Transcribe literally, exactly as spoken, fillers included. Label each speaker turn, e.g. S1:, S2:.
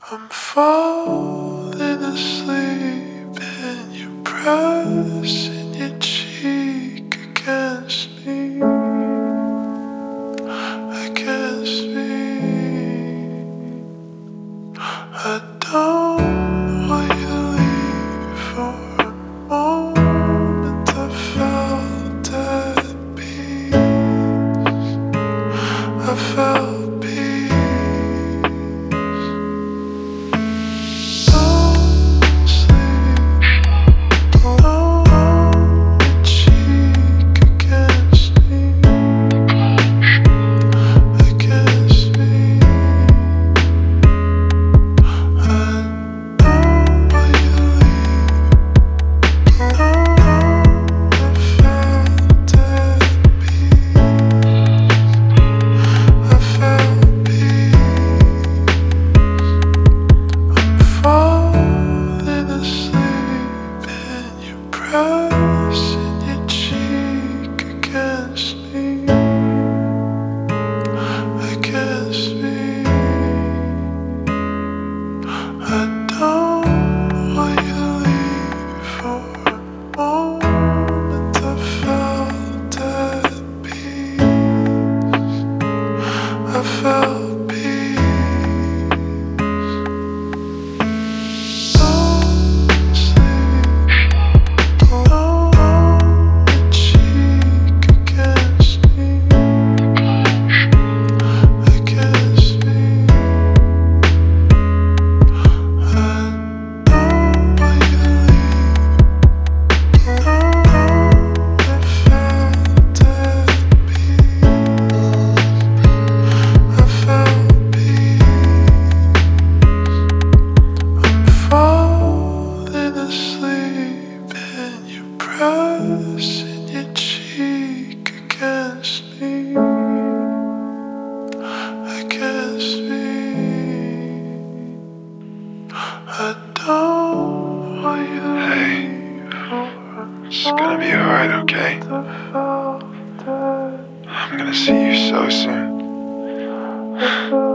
S1: I'm falling asleep and you're pressing your cheek against me, against me. I don't want you to leave for a moment. I felt at peace. I felt peace. Don't sleep alone on your cheek against me, against me. I don't want you to leave alone. I felt at peace. I felt peace. I'm falling asleep and you're pressing your cheek against me, against me. I don't want you to leave for a moment. I felt at peace. I felt peace. Don't sleep alone on your cheek against me, against me. I don't want you to leave alone. I felt at peace. I felt peace. I'm falling asleep and you're pressing your cheek against me, against me. I don't want you to
S2: Hey,
S1: leave for
S2: it's gonna be alright, okay?
S1: I felt
S2: I'm gonna see you so soon.
S1: that.